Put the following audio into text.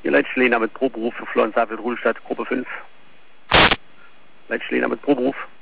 Hier Leitschläner mit Proberuf für Florenshavel, Ruhlstadt, Gruppe 5. Leitschläner mit Proberuf.